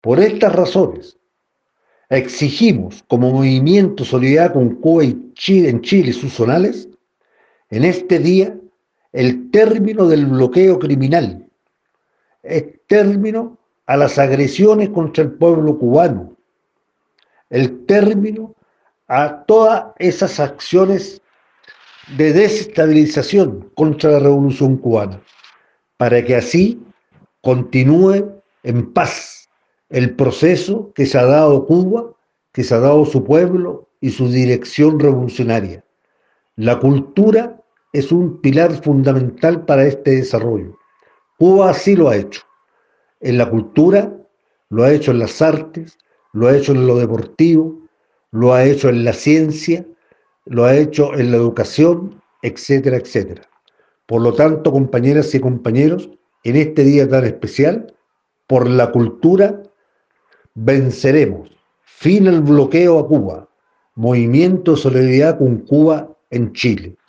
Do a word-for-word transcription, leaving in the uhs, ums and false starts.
Por estas razones, exigimos como Movimiento Solidaridad con Cuba y Chile, en Chile y sus zonales, en este día, el término del bloqueo criminal, el término a las agresiones contra el pueblo cubano, el término a todas esas acciones de desestabilización contra la revolución cubana, para que así continúe en paz el proceso que se ha dado Cuba, que se ha dado su pueblo y su dirección revolucionaria. La cultura es un pilar fundamental para este desarrollo. Cuba así lo ha hecho. En la cultura, lo ha hecho en las artes, lo ha hecho en lo deportivo, lo ha hecho en la ciencia, lo ha hecho en la educación, etcétera, etcétera. Por lo tanto, compañeras y compañeros, en este día tan especial, por la cultura, venceremos. Fin al bloqueo a Cuba. Movimiento de Solidaridad con Cuba en Chile.